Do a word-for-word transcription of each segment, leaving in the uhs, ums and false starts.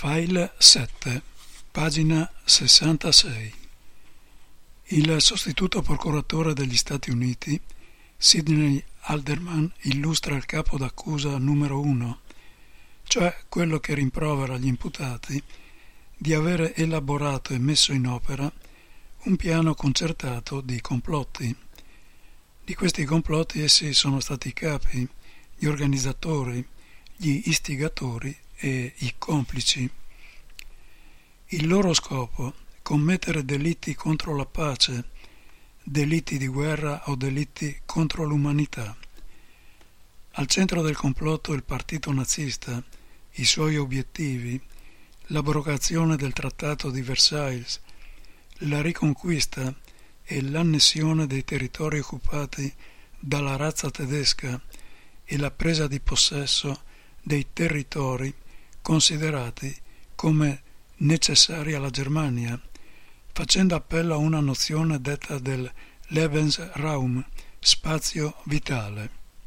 File sette, pagina sessantasei. Il sostituto procuratore degli Stati Uniti, Sidney Alderman, illustra il capo d'accusa numero uno, cioè quello che rimprovera gli imputati di avere elaborato e messo in opera un piano concertato di complotti. Di questi complotti essi sono stati i capi, gli organizzatori, gli istigatori e i complici. Il loro scopo: commettere delitti contro la pace, delitti di guerra o delitti contro l'umanità. Al centro del complotto il partito nazista, i suoi obiettivi, l'abrogazione del Trattato di Versailles, la riconquista e l'annessione dei territori occupati dalla razza tedesca e la presa di possesso dei territori considerati come necessari alla Germania, facendo appello a una nozione detta del Lebensraum, spazio vitale.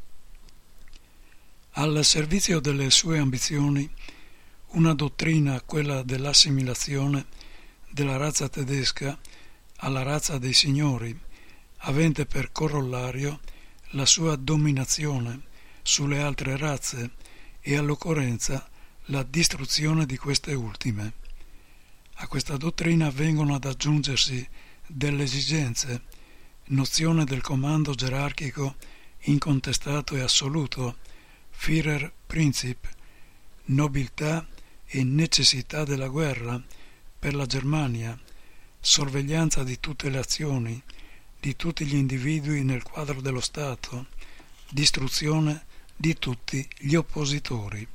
Al servizio delle sue ambizioni, una dottrina, quella dell'assimilazione della razza tedesca alla razza dei signori, avente per corollario la sua dominazione sulle altre razze e all'occorrenza la distruzione di queste ultime. A questa dottrina vengono ad aggiungersi delle esigenze, nozione del comando gerarchico incontestato e assoluto, Führerprinzip, nobiltà e necessità della guerra per la Germania, sorveglianza di tutte le azioni, di tutti gli individui nel quadro dello Stato, distruzione di tutti gli oppositori.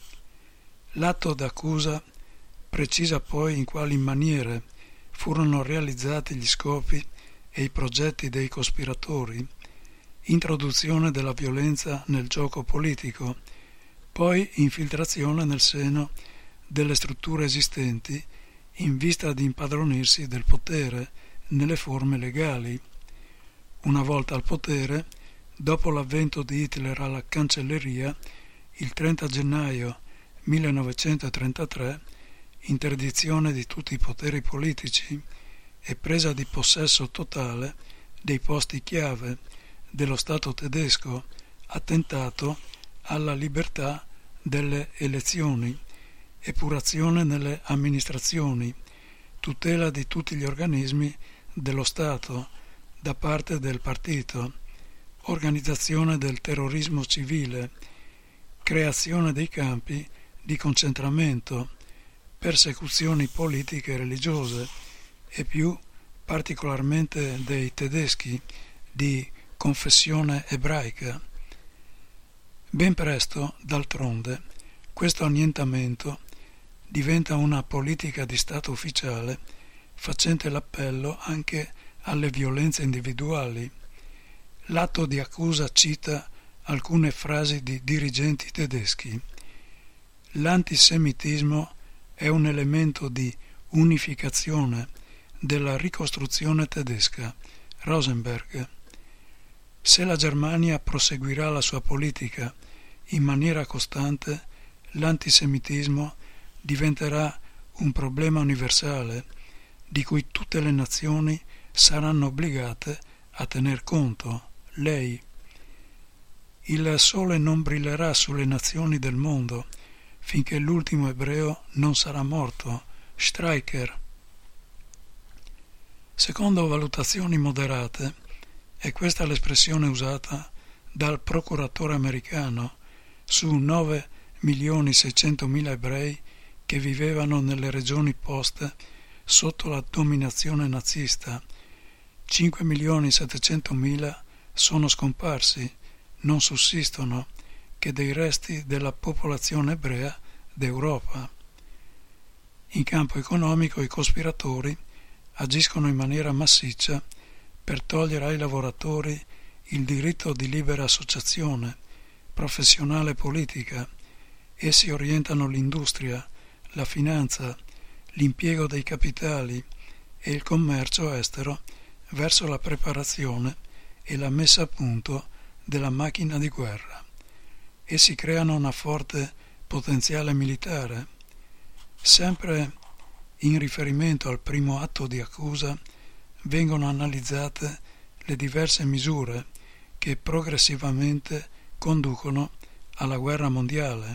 L'atto d'accusa precisa poi in quali maniere furono realizzati gli scopi e i progetti dei cospiratori, introduzione della violenza nel gioco politico, poi infiltrazione nel seno delle strutture esistenti in vista di impadronirsi del potere nelle forme legali. Una volta al potere, dopo l'avvento di Hitler alla cancelleria, il trenta gennaio millenovecentotrentatré, interdizione di tutti i poteri politici e presa di possesso totale dei posti chiave dello Stato tedesco, attentato alla libertà delle elezioni, epurazione nelle amministrazioni, tutela di tutti gli organismi dello Stato da parte del partito, organizzazione del terrorismo civile, creazione dei campi di concentramento, persecuzioni politiche e religiose e più particolarmente dei tedeschi di confessione ebraica. Ben presto, d'altronde, questo annientamento diventa una politica di Stato ufficiale facente l'appello anche alle violenze individuali. L'atto di accusa cita alcune frasi di dirigenti tedeschi. L'antisemitismo è un elemento di unificazione della ricostruzione tedesca. Rosenberg. Se la Germania proseguirà la sua politica in maniera costante, l'antisemitismo diventerà un problema universale di cui tutte le nazioni saranno obbligate a tener conto. Lei. Il sole non brillerà sulle nazioni del mondo finché l'ultimo ebreo non sarà morto. Streicher. Secondo valutazioni moderate, è questa l'espressione usata dal procuratore americano su nove milioni seicentomila ebrei che vivevano nelle regioni poste sotto la dominazione nazista. cinque milioni settecentomila sono scomparsi, non sussistono che dei resti della popolazione ebrea d'Europa. In campo economico i cospiratori agiscono in maniera massiccia per togliere ai lavoratori il diritto di libera associazione, professionale e politica. Essi orientano l'industria, la finanza, l'impiego dei capitali e il commercio estero verso la preparazione e la messa a punto della macchina di guerra. Essi creano una forte potenziale militare. Sempre in riferimento al primo atto di accusa vengono analizzate le diverse misure che progressivamente conducono alla guerra mondiale.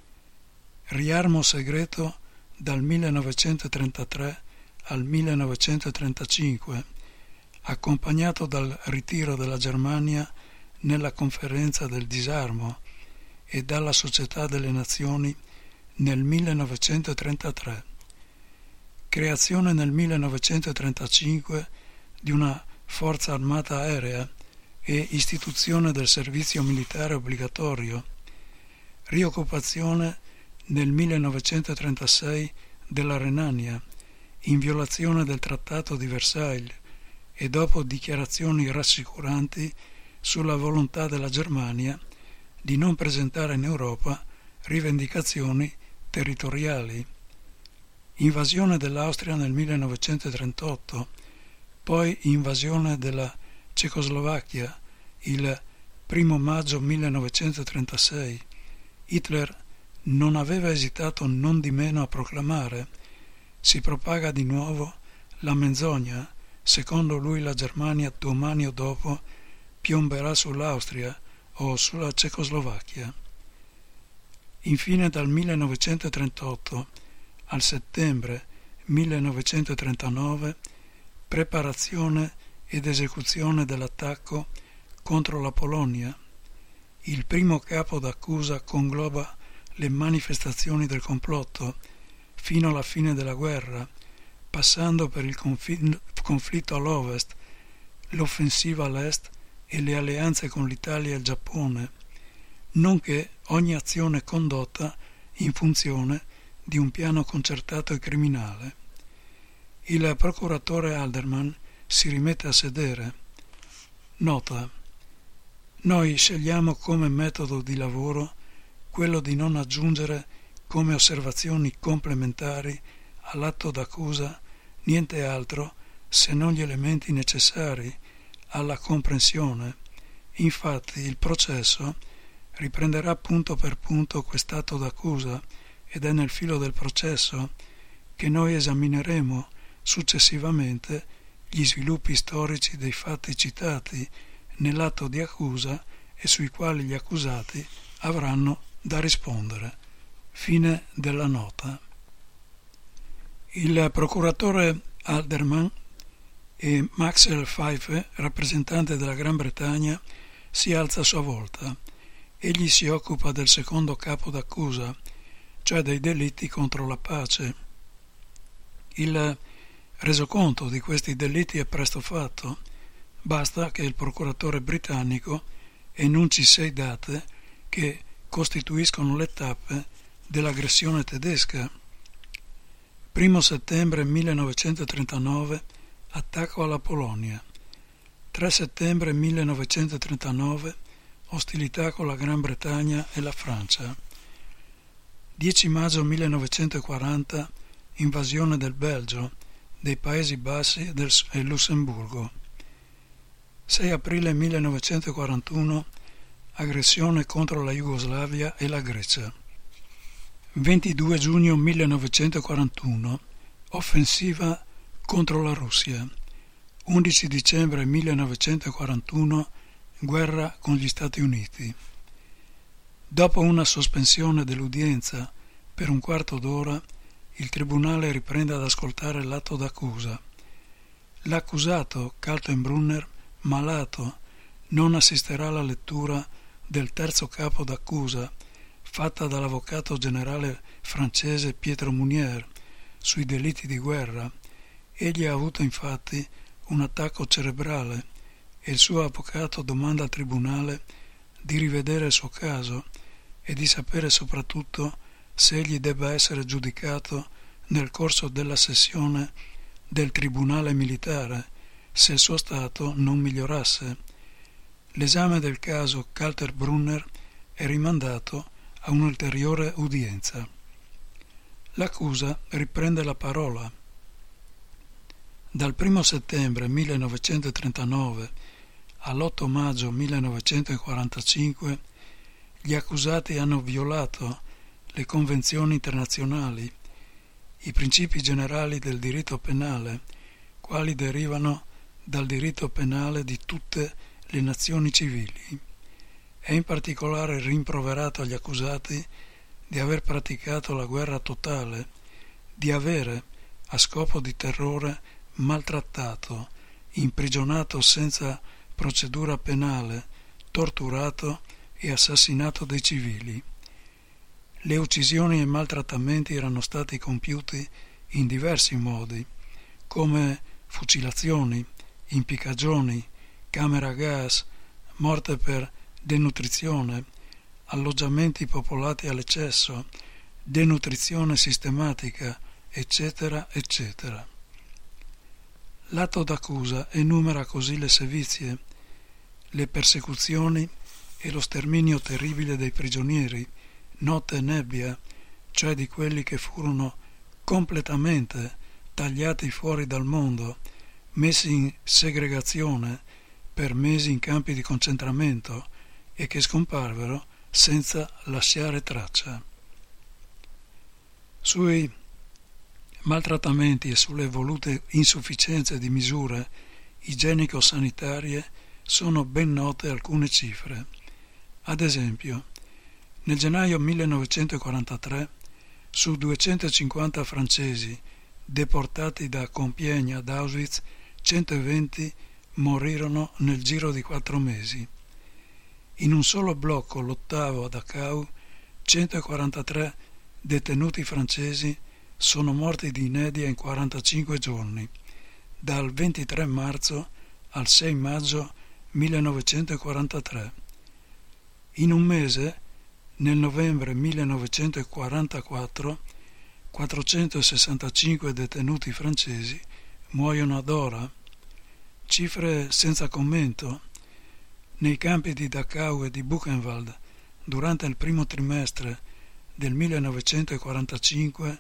Riarmo segreto dal millenovecentotrentatré al millenovecentotrentacinque, accompagnato dal ritiro della Germania nella conferenza del disarmo e dalla Società delle Nazioni nel millenovecentotrentatré. Creazione nel millenovecentotrentacinque di una forza armata aerea e istituzione del servizio militare obbligatorio. Rioccupazione nel millenovecentotrentasei della Renania, in violazione del Trattato di Versailles e dopo dichiarazioni rassicuranti sulla volontà della Germania di non presentare in Europa rivendicazioni territoriali. Invasione dell'Austria nel millenovecentotrentotto, poi invasione della Cecoslovacchia il primo maggio millenovecentotrentasei. Hitler non aveva esitato non di meno a proclamare: si propaga di nuovo la menzogna, secondo lui la Germania domani o dopo piomberà sull'Austria o sulla Cecoslovacchia. Infine dal millenovecentotrentotto al settembre millenovecentotrentanove preparazione ed esecuzione dell'attacco contro la Polonia. Il primo capo d'accusa congloba le manifestazioni del complotto fino alla fine della guerra, passando per il conflitto all'ovest, l'offensiva all'est e le alleanze con l'Italia e il Giappone, nonché ogni azione condotta in funzione di un piano concertato e criminale. Il procuratore Halderman si rimette a sedere. Nota: noi scegliamo come metodo di lavoro quello di non aggiungere come osservazioni complementari all'atto d'accusa niente altro se non gli elementi necessari alla comprensione. Infatti il processo riprenderà punto per punto quest'atto d'accusa ed è nel filo del processo che noi esamineremo successivamente gli sviluppi storici dei fatti citati nell'atto di accusa e sui quali gli accusati avranno da rispondere. Fine della nota. Il procuratore Halderman e Maxwell Pfeiffer, rappresentante della Gran Bretagna, si alza a sua volta. Egli si occupa del secondo capo d'accusa, cioè dei delitti contro la pace. Il resoconto di questi delitti è presto fatto. Basta che il procuratore britannico enunci sei date che costituiscono le tappe dell'aggressione tedesca. Primo settembre millenovecentotrentanove, attacco alla Polonia. tre settembre millenovecentotrentanove, ostilità con la Gran Bretagna e la Francia. dieci maggio millenovecentoquaranta, invasione del Belgio, dei Paesi Bassi e del e Lussemburgo. sei aprile millenovecentoquarantuno, aggressione contro la Jugoslavia e la Grecia. ventidue giugno millenovecentoquarantuno, offensiva contro la Russia. undici dicembre millenovecentoquarantuno, guerra con gli Stati Uniti. Dopo una sospensione dell'udienza per un quarto d'ora, il tribunale riprende ad ascoltare l'atto d'accusa. L'accusato, Kaltenbrunner, malato, non assisterà alla lettura del terzo capo d'accusa fatta dall'avvocato generale francese Pietro Munier sui delitti di guerra. Egli ha avuto infatti un attacco cerebrale e il suo avvocato domanda al tribunale di rivedere il suo caso e di sapere soprattutto se egli debba essere giudicato nel corso della sessione del tribunale militare se il suo stato non migliorasse. L'esame del caso Kaltenbrunner è rimandato a un'ulteriore udienza. L'accusa riprende la parola. Dal primo settembre millenovecentotrentanove all'otto maggio millenovecentoquarantacinque gli accusati hanno violato le convenzioni internazionali, i principi generali del diritto penale, quali derivano dal diritto penale di tutte le nazioni civili. È in particolare rimproverato agli accusati di aver praticato la guerra totale, di avere, a scopo di terrore, maltrattato, imprigionato senza procedura penale, torturato e assassinato dei civili. Le uccisioni e i maltrattamenti erano stati compiuti in diversi modi, come fucilazioni, impiccagioni, camere a gas, morte per denutrizione, alloggiamenti popolati all'eccesso, denutrizione sistematica, eccetera, eccetera. L'atto d'accusa enumera così le sevizie, le persecuzioni e lo sterminio terribile dei prigionieri, notte e nebbia, cioè di quelli che furono completamente tagliati fuori dal mondo, messi in segregazione per mesi in campi di concentramento e che scomparvero senza lasciare traccia. Sui maltrattamenti e sulle volute insufficienze di misure igienico-sanitarie sono ben note alcune cifre. Ad esempio, nel gennaio millenovecentoquarantatré, su duecentocinquanta francesi deportati da Compiègne ad Auschwitz, centoventi morirono nel giro di quattro mesi. In un solo blocco, l'ottavo a Dachau, centoquarantatré detenuti francesi sono morti di inedia in quarantacinque giorni, dal ventitré marzo al sei maggio millenovecentoquarantatré. In un mese, nel novembre millenovecentoquarantaquattro, quattrocentosessantacinque detenuti francesi muoiono ad ora, cifre senza commento. Nei campi di Dachau e di Buchenwald, durante il primo trimestre del millenovecentoquarantacinque,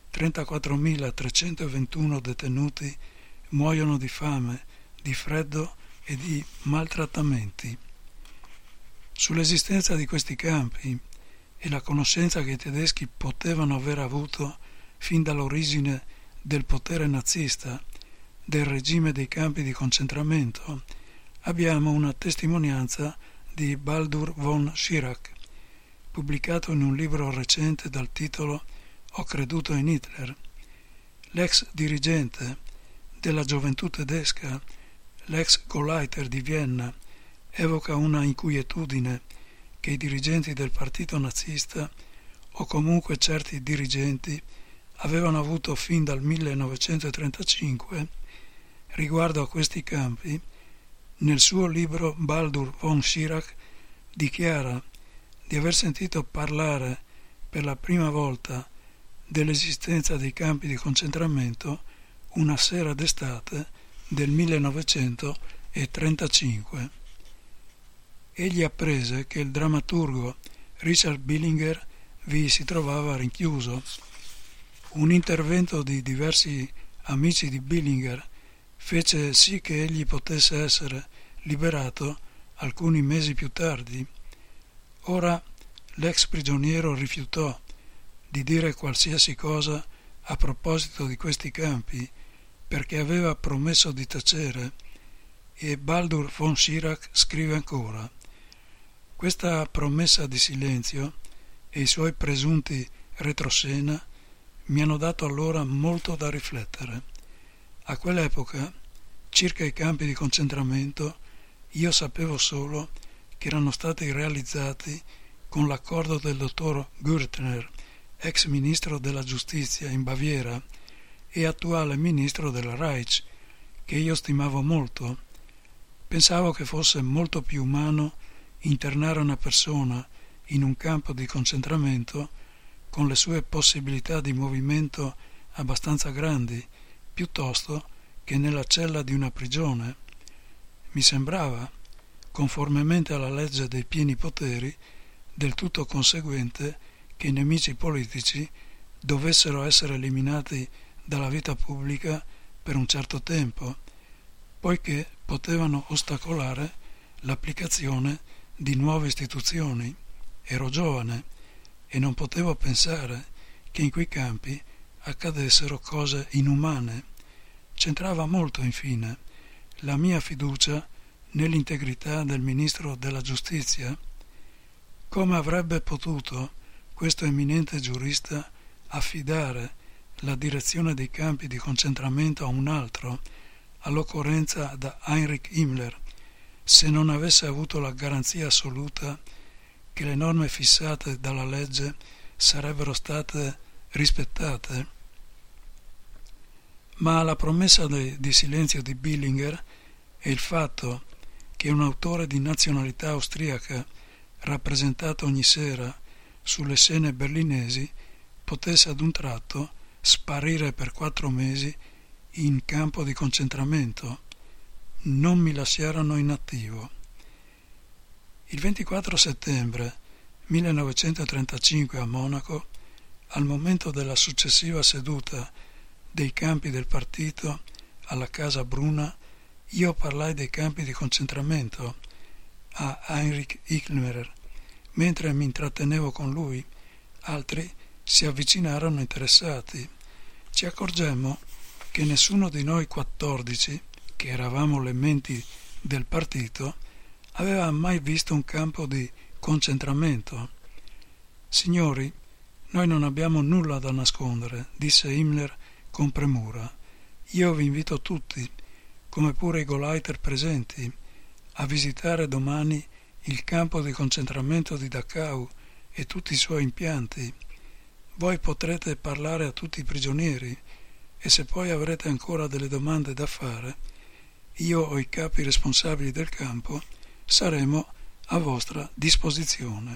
trentaquattromilatrecentoventuno detenuti muoiono di fame, di freddo e di maltrattamenti. Sull'esistenza di questi campi e la conoscenza che i tedeschi potevano aver avuto fin dall'origine del potere nazista, del regime dei campi di concentramento, abbiamo una testimonianza di Baldur von Schirach, pubblicato in un libro recente dal titolo Ho creduto in Hitler. L'ex dirigente della gioventù tedesca, l'ex Gauleiter di Vienna, evoca una inquietudine che i dirigenti del partito nazista, o comunque certi dirigenti, avevano avuto fin dal millenovecentotrentacinque riguardo a questi campi. Nel suo libro Baldur von Schirach dichiara di aver sentito parlare per la prima volta dell'esistenza dei campi di concentramento una sera d'estate del millenovecentotrentacinque. Egli apprese che il drammaturgo Richard Billinger vi si trovava rinchiuso. Un intervento di diversi amici di Billinger fece sì che egli potesse essere liberato alcuni mesi più tardi. Ora l'ex prigioniero rifiutò di dire qualsiasi cosa a proposito di questi campi perché aveva promesso di tacere, e Baldur von Schirach scrive ancora: questa promessa di silenzio e i suoi presunti retroscena mi hanno dato allora molto da riflettere. A quell'epoca, circa i campi di concentramento, io sapevo solo che erano stati realizzati con l'accordo del dottor Gürtner, ex ministro della giustizia in Baviera e attuale ministro della Reich, che io stimavo molto. Pensavo che fosse molto più umano internare una persona in un campo di concentramento con le sue possibilità di movimento abbastanza grandi, piuttosto che nella cella di una prigione. Mi sembrava, conformemente alla legge dei pieni poteri, del tutto conseguente che i nemici politici dovessero essere eliminati dalla vita pubblica per un certo tempo, poiché potevano ostacolare l'applicazione di nuove istituzioni. Ero giovane e non potevo pensare che in quei campi accadessero cose inumane. C'entrava molto, infine, la mia fiducia nell'integrità del ministro della giustizia. Come avrebbe potuto questo eminente giurista affidare la direzione dei campi di concentramento a un altro, all'occorrenza da Heinrich Himmler, se non avesse avuto la garanzia assoluta che le norme fissate dalla legge sarebbero state rispettate? Ma la promessa di, di silenzio di Billinger e il fatto che un autore di nazionalità austriaca, rappresentato ogni sera sulle scene berlinesi, potesse ad un tratto sparire per quattro mesi in campo di concentramento non mi lasciarono inattivo. Il ventiquattro settembre millenovecentotrentacinque a Monaco, al momento della successiva seduta dei campi del partito alla Casa Bruna, io parlai dei campi di concentramento a Heinrich Himmler. Mentre mi intrattenevo con lui, altri si avvicinarono interessati. Ci accorgemmo che nessuno di noi quattordici, che eravamo le menti del partito, aveva mai visto un campo di concentramento. Signori, noi non abbiamo nulla da nascondere, disse Himmler con premura. Io vi invito tutti, come pure i Gauleiter presenti, a visitare domani il campo di concentramento di Dachau e tutti i suoi impianti. Voi potrete parlare a tutti i prigionieri e se poi avrete ancora delle domande da fare, io o i capi responsabili del campo saremo a vostra disposizione.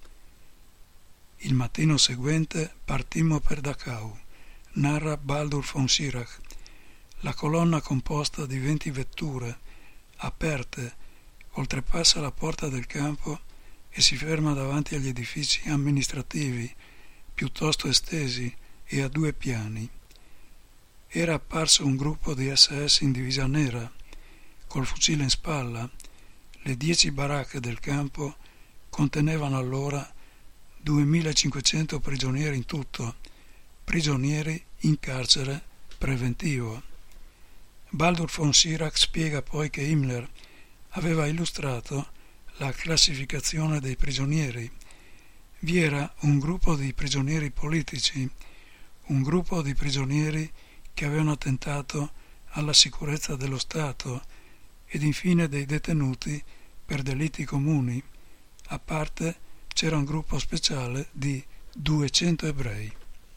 Il mattino seguente partimmo per Dachau, narra Baldur von Schirach. La colonna, composta di venti vetture aperte, oltrepassa la porta del campo e si ferma davanti agli edifici amministrativi piuttosto estesi e a due piani. Era apparso un gruppo di esse esse in divisa nera, col fucile in spalla. Le dieci baracche del campo contenevano allora duemilacinquecento prigionieri in tutto, prigionieri in carcere preventivo. Baldur von Schirach spiega poi che Himmler aveva illustrato la classificazione dei prigionieri. Vi era un gruppo di prigionieri politici, un gruppo di prigionieri che avevano attentato alla sicurezza dello Stato ed infine dei detenuti per delitti comuni. A parte c'era un gruppo speciale di duecento ebrei.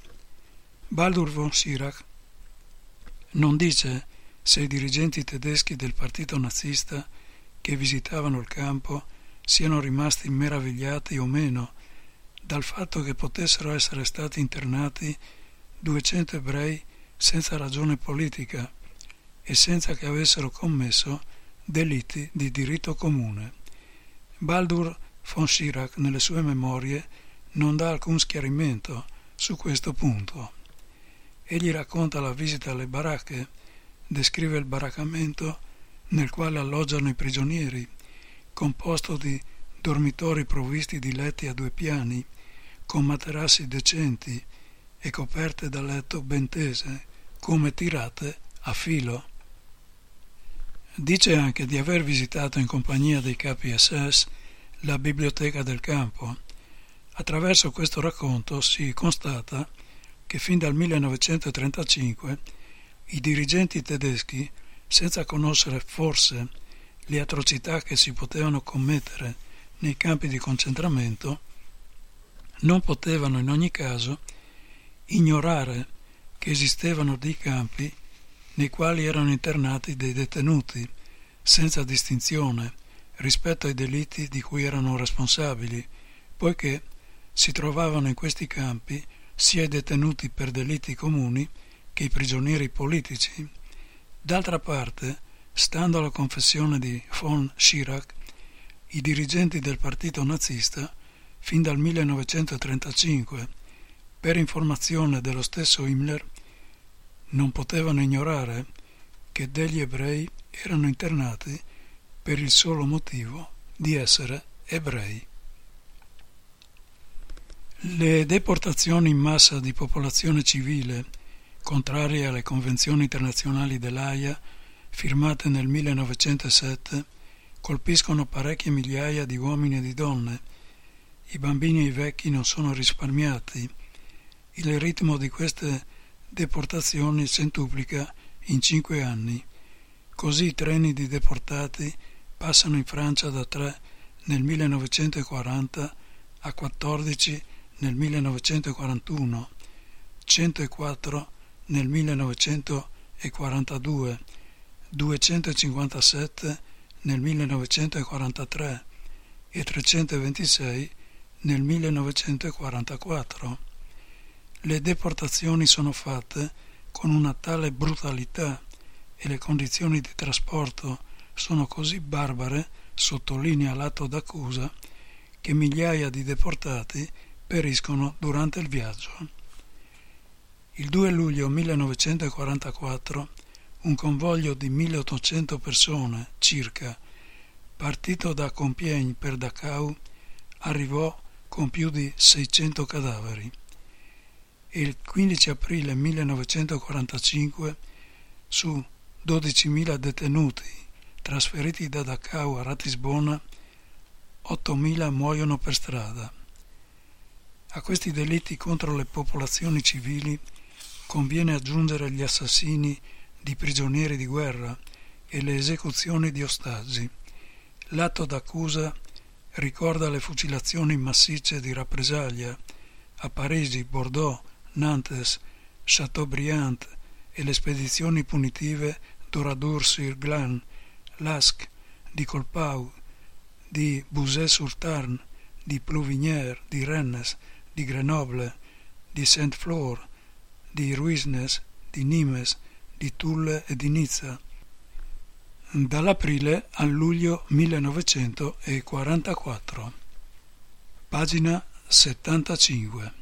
Baldur von Schirach non dice se i dirigenti tedeschi del partito nazista che visitavano il campo siano rimasti meravigliati o meno dal fatto che potessero essere stati internati duecento ebrei senza ragione politica e senza che avessero commesso delitti di diritto comune. Baldur von Schirach nelle sue memorie non dà alcun schiarimento su questo punto. Egli racconta la visita alle baracche, descrive il baraccamento nel quale alloggiano i prigionieri, composto di dormitori provvisti di letti a due piani, con materassi decenti e coperte da letto ben tese, come tirate a filo. Dice anche di aver visitato in compagnia dei capi esse esse la biblioteca del campo. Attraverso questo racconto si constata che fin dal millenovecentotrentacinque i dirigenti tedeschi, senza conoscere forse le atrocità che si potevano commettere nei campi di concentramento, non potevano in ogni caso ignorare che esistevano dei campi nei quali erano internati dei detenuti, senza distinzione rispetto ai delitti di cui erano responsabili, poiché si trovavano in questi campi sia i detenuti per delitti comuni che i prigionieri politici. D'altra parte, stando alla confessione di von Schirach, i dirigenti del partito nazista, fin dal millenovecentotrentacinque, per informazione dello stesso Himmler, non potevano ignorare che degli ebrei erano internati per il solo motivo di essere ebrei. Le deportazioni in massa di popolazione civile contrarie alle convenzioni internazionali dell'Aia firmate nel millenovecentosette, colpiscono parecchie migliaia di uomini e di donne. I bambini e i vecchi non sono risparmiati. Il ritmo di queste deportazioni centuplica in cinque anni. Così i treni di deportati passano in Francia da tre nel millenovecentoquaranta a quattordici nel millenovecentoquarantuno, centoquattro nel millenovecentoquarantadue, duecentocinquantasette nel millenovecentoquarantatré e trecentoventisei nel millenovecentoquarantaquattro. Le deportazioni sono fatte con una tale brutalità e le condizioni di trasporto sono così barbare, sottolinea l'atto d'accusa, che migliaia di deportati periscono durante il viaggio. Il due luglio millenovecentoquarantaquattro un convoglio di milleottocento persone circa, partito da Compiègne per Dachau, arrivò con più di seicento cadaveri. E il quindici aprile millenovecentoquarantacinque, su dodicimila detenuti trasferiti da Dachau a Ratisbona, ottomila muoiono per strada. A questi delitti contro le popolazioni civili conviene aggiungere gli assassini di prigionieri di guerra e le esecuzioni di ostaggi. L'atto d'accusa ricorda le fucilazioni massicce di rappresaglia a Parigi, Bordeaux, Nantes, Chateaubriand e le spedizioni punitive d'Oradour-sur-Glane, Lasques, di Colpau, di Bouzet-sur-Tarn, di Plouvinière, di Rennes, di Grenoble, di Saint-Flour, di Ruisnes, di Nimes, di Tulle e di Nizza, dall'aprile al luglio millenovecentoquarantaquattro. Pagina settantacinque.